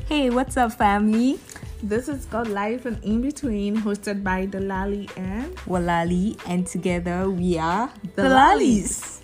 Hey, what's up, family? This is God Life and In Between, hosted by Delali and Walali, and together we are The Lalis.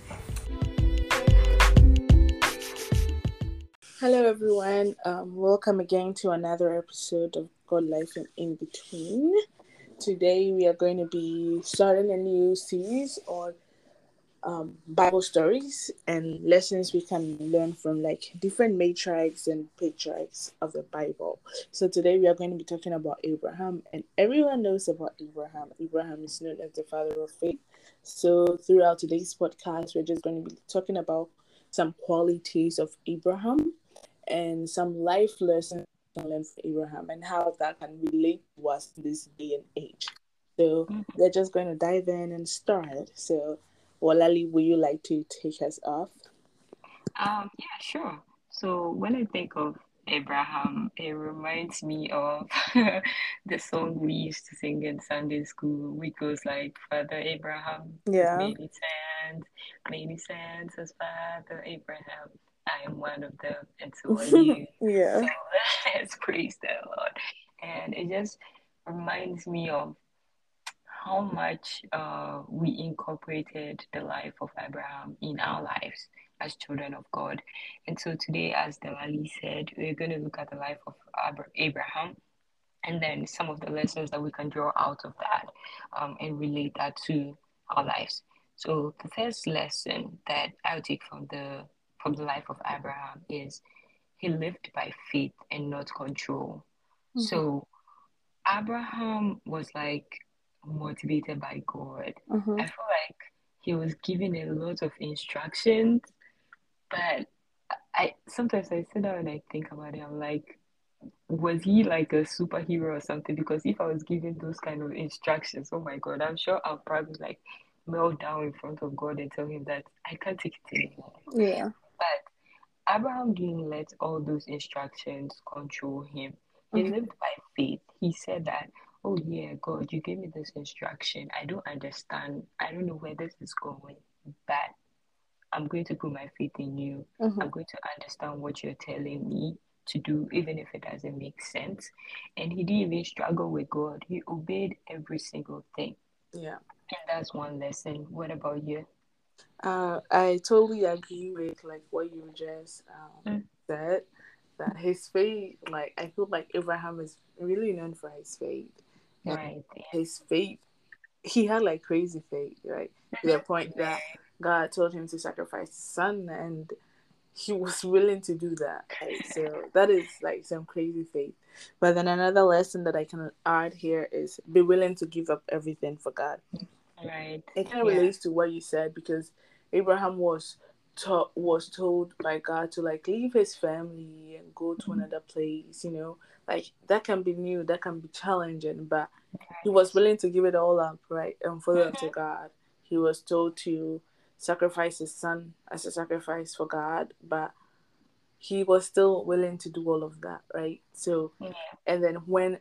Hello, everyone. Welcome again to another episode of God Life and In Between. Today, we are going to be starting a new series on Bible stories and lessons we can learn from like different matriarchs and patriarchs of the Bible. So today we are going to be talking about Abraham, and everyone knows about Abraham. Abraham is known as the father of faith. So throughout today's podcast, we're just going to be talking about some qualities of Abraham and some life lessons we can learn from Abraham and how that can relate to us in this day and age. So we're just going to dive in and start. So Walali, would you like to take us off? Yeah, sure. So when I think of Abraham, it reminds me of the song we used to sing in Sunday school, which goes like, Father Abraham has Yeah. many sons as Father Abraham. I am one of them, and so are you. Yeah. So let's praise the Lord. And it just reminds me of how much we incorporated the life of Abraham in our lives as children of God. And so today, as Delali said, we're going to look at the life of Abraham and then some of the lessons that we can draw out of that and relate that to our lives. So the first lesson that I'll take from the life of Abraham is he lived by faith and not control. So Abraham was like motivated by God. I feel like he was given a lot of instructions, but I sometimes I sit down and I think about it. I'm like, was he like a superhero or something? Because if I was given those kind of instructions, oh my God, I'm sure I'll probably like melt down in front of God and tell him that I can't take it anymore. Yeah. But Abraham didn't let all those instructions control him. He lived by faith. He said that, oh yeah, God, you gave me this instruction. I don't understand. I don't know where this is going, but I'm going to put my faith in you. I'm going to understand what you're telling me to do, even if it doesn't make sense. And he didn't even struggle with God. He obeyed every single thing. Yeah. And that's one lesson. What about you? I totally agree with like what you just Mm, said. That his faith, like I feel like Abraham is really known for his faith, and right. his faith, he had like crazy faith, right? To the point Yeah. that God told him to sacrifice his son, and he was willing to do that, right? So that is like some crazy faith. But then another lesson that I can add here is be willing to give up everything for God. Right. It kind of Yeah. relates to what you said because Abraham was told by God to like leave his family and go to another place. Like that can be new, that can be challenging, but he was willing to give it all up, right, and follow after God. He was told to sacrifice his son as a sacrifice for God, but he was still willing to do all of that, right? So, Yeah. and then when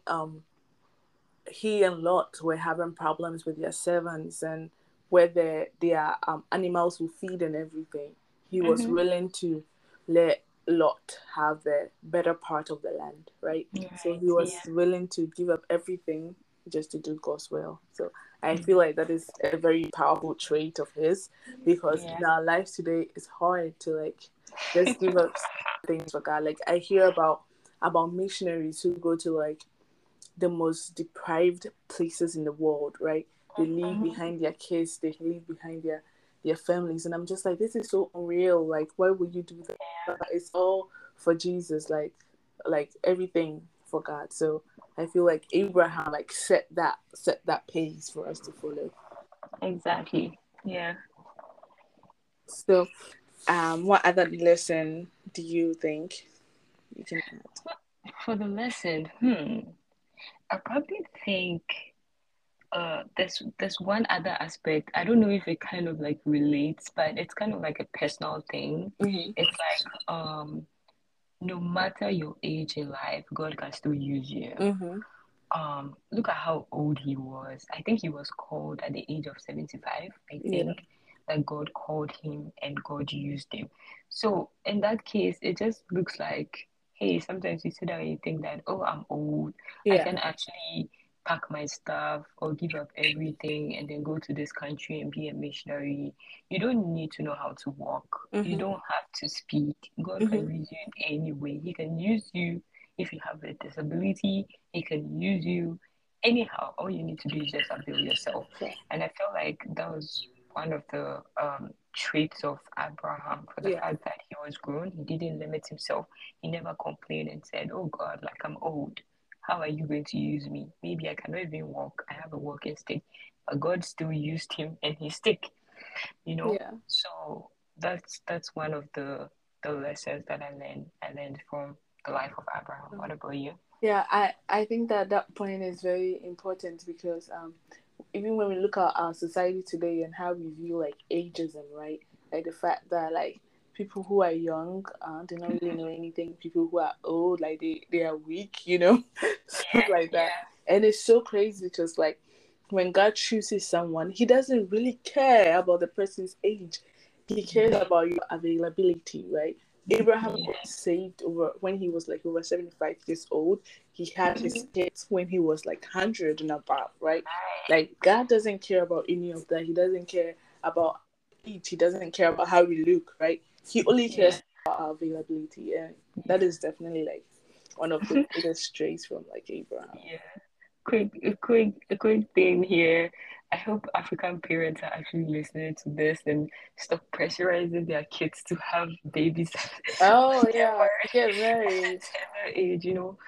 he and Lot were having problems with their servants and where their animals would feed and everything, he was Mm-hmm. willing to let Lot have the better part of the land, right? So Right. he was Yeah. willing to give up everything just to do God's will. So I feel like that is a very powerful trait of his because Yeah. in our lives today it's hard to like just give up things for God. Like I hear about missionaries who go to like the most deprived places in the world, right? They leave Mhm. behind their kids, they leave behind their families, and I'm just like, this is so unreal. Like, why would you do that? But it's all for Jesus, like everything for God. So I feel like Abraham like set that pace for us to follow. Exactly. Yeah. So, what other lesson do you think you can add? For the lesson, I probably think there's one other aspect. I don't know if it kind of like relates, but it's kind of like a personal thing. Mm-hmm. It's like no matter your age in life, God can still use you. Mm-hmm. Look at how old he was. I think he was called at the age of 75, I Yeah. think, that God called him and God used him. So in that case, it just looks like hey, sometimes you sit down and you think that, oh, I'm old. I Yeah. can actually pack my stuff or give up everything and then go to this country and be a missionary. You don't need to know how to walk. You Mm-hmm. don't have to speak. God Mm-hmm. can use you in any way. He can use you if you have a disability. He can use you anyhow. All you need to do is just avail yourself. Sure. And I felt like that was one of the traits of Abraham, for the Yeah. fact that he was grown. He didn't limit himself. He never complained and said, oh God, like I'm old. How are you going to use me? Maybe I cannot even walk. I have a walking stick. But God still used him and his stick, you know? Yeah. So that's one of the lessons that I learned. I learned from the life of Abraham. What about you? Yeah, I think that that point is very important because even when we look at our society today and how we view like ageism, right? Like the fact that like people who are young they don't really know anything. People who are old, like they are weak, stuff Yeah, like that. yeah, And it's so crazy because like when God chooses someone, He doesn't really care about the person's age. He cares about your availability, right? Abraham yeah, got saved over when he was like over 75 years old. He had his kids when he was like 100 and above, right? Like God doesn't care about any of that. He doesn't care about age. He doesn't care about how we look, right? He only yeah, cares about our availability, and that yeah, is definitely like one of the biggest traits from like Abraham. yeah. A quick thing here. I hope African parents are actually listening to this and stop pressurizing their kids to have babies Oh yeah, whatever to get married. whatever age, you know.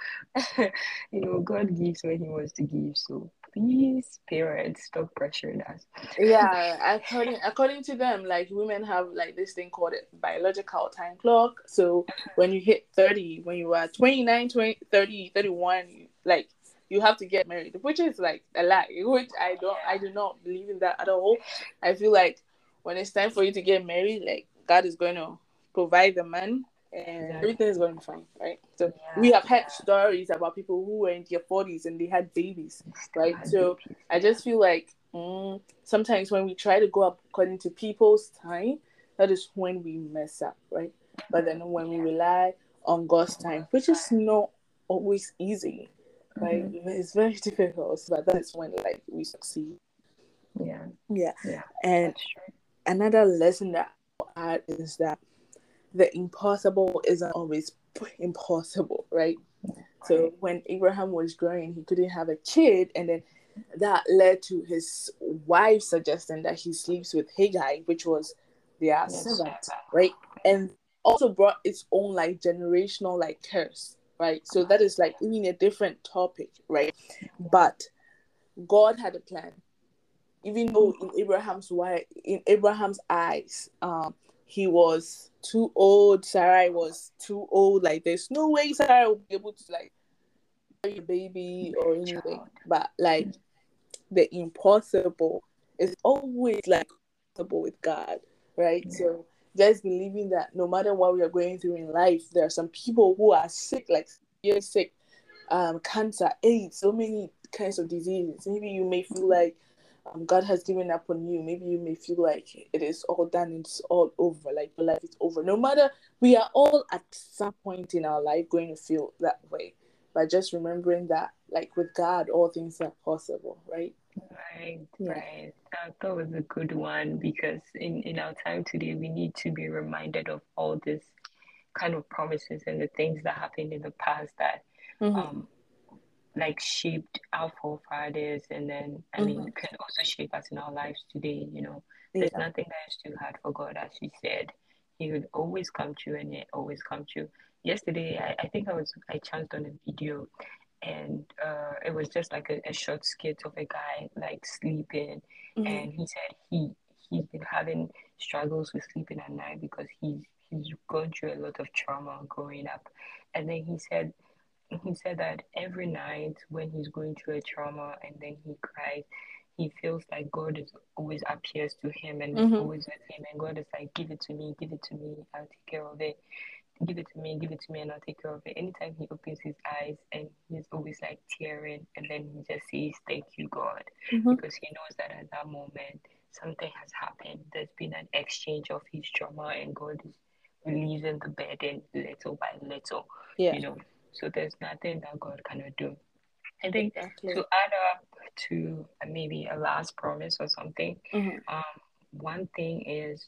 God gives when he wants to give. So please, parents, stop pressuring us. Yeah, according to them, like women have like this thing called a biological time clock. So when you hit 30, when you are 29, 20, 30, 31, like you have to get married, which is like a lie, which I do not believe in that at all. I feel like when it's time for you to get married, like God is going to provide the man and Exactly. everything is going to be fine, right? So we Yeah, have yeah. heard stories about people who were in their 40s and they had babies, Still right? had So babies. I just feel like sometimes when we try to go up according to people's time, that is when we mess up, right? But then when we Yeah. rely on God's time, God's which is not always easy, time. right? It's very difficult, but that is when like we succeed. Yeah, Yeah. yeah. And That's true. another lesson that I had is that the impossible isn't always impossible, right? Right. So when Abraham was growing, he couldn't have a kid, and then that led to his wife suggesting that he sleeps with Haggai, which was their Yes. servant, right? And also brought its own like generational like curse, right? So that is like even a different topic, right? But God had a plan, even though in Abraham's eyes, he was too old, Sarai was too old. Like there's no way Sarai will be able to like carry a baby or anything. Child. But like the impossible is always like possible with God, right? Yeah. So just believing that no matter what we are going through in life, there are some people who are sick, like severe sick, cancer, AIDS, so many kinds of diseases. Maybe you may feel like God has given up on you. Maybe you may feel like it is all done, it's all over, like your life is over. No matter, we are all at some point in our life going to feel that way. But just remembering that, like with God, all things are possible, right? Right, Yeah. right. That was a good one because in our time today, we need to be reminded of all this kind of promises and the things that happened in the past that Mm-hmm. um like shaped our forefathers and then I mean Mm-hmm. can also shape us in our lives today, you know. There's Yeah. nothing that is too hard for God, as you said. He would always come true and it always come true. Yesterday I think I chanced on a video and it was just like a short skit of a guy like sleeping Mm-hmm. and he said he's been having struggles with sleeping at night because he's gone through a lot of trauma growing up. And then he said that every night when he's going through a trauma and then he cries, he feels like God is always appears to him and is Mm-hmm. always with him, and God is like, give it to me, I'll take care of it. Give it to me, and I'll take care of it. Anytime he opens his eyes, and he's always like tearing, and then he just says, "Thank you, God," Mm-hmm. because he knows that at that moment something has happened. There's been an exchange of his trauma, and God is releasing the burden little by little, Yeah. you know. So there's nothing that God cannot do. I think Exactly. to add up to maybe a last promise or something, Mm-hmm. one thing is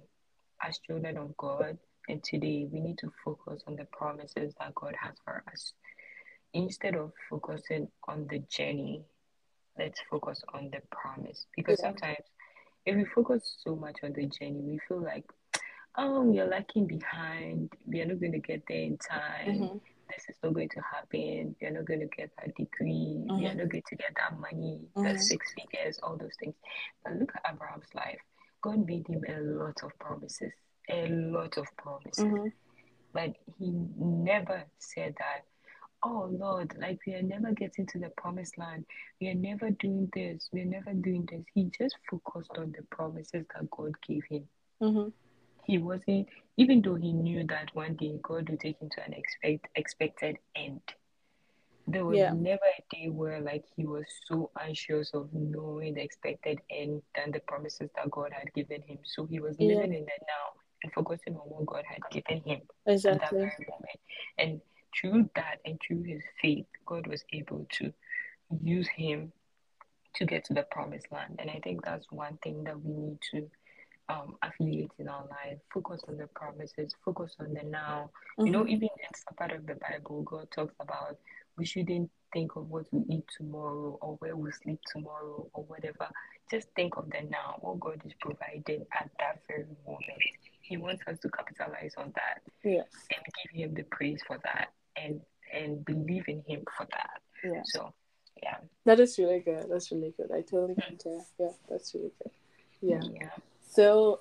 as children of God, and today we need to focus on the promises that God has for us. Instead of focusing on the journey, let's focus on the promise. Because Yeah. sometimes if we focus so much on the journey, we feel like, oh, we are lacking behind. We are not going to get there in time. Mm-hmm. This is not going to happen. We are not going to get that degree. We are Mm-hmm. not going to get that money, the Mm-hmm. 6 figures, all those things. But look at Abraham's life. God made him a lot of promises, a lot of promises. Mm-hmm. But he never said that, oh Lord, like we are never getting to the promised land. We are never doing this. We are never doing this. He just focused on the promises that God gave him. Mm-hmm. He wasn't, even though he knew that one day God would take him to an expected end. There was Yeah. never a day where like he was so anxious of knowing the expected end than the promises that God had given him. So he was Yeah. living in the now and focusing on what God had given him at that Exactly. very moment. And through that and through his faith, God was able to use him to get to the promised land. And I think that's one thing that we need to affiliate in our life. Focus on the promises, focus on the now. You know, Mm-hmm. even in some part of the Bible, God talks about we shouldn't think of what we eat tomorrow or where we sleep tomorrow or whatever. Just think of the now, what God is providing at that very moment. He wants us to capitalize on that Yes. and give him the praise for that and believe in him for that. Yeah. So yeah. That is really good. That's really good. I totally concur. Yeah, that's really good. Yeah. Yeah. So,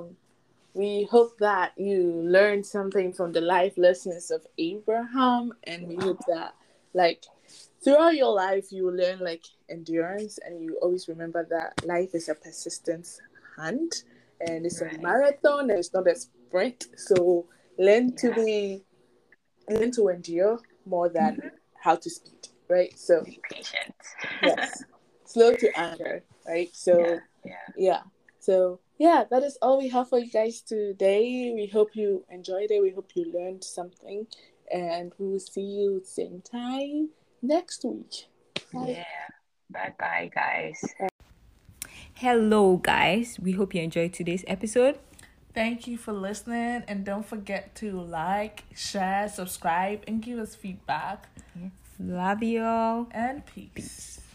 we hope that you learned something from the life lessons of Abraham, and we hope that, like, throughout your life, you will learn like endurance, and you always remember that life is a persistence hunt, and it's a Right. marathon, and it's not a sprint. So, learn to Yeah. learn to endure more than how to speed, right? So, Be patient. yes, slow to anger, right? Yeah. So, Yeah. yeah. So, yeah, that is all we have for you guys today. We hope you enjoyed it. We hope you learned something. And we will see you same time next week. Bye. Yeah. Bye bye, guys. Hello, guys. We hope you enjoyed today's episode. Thank you for listening, and don't forget to like, share, subscribe, and give us feedback. Love you all. And peace.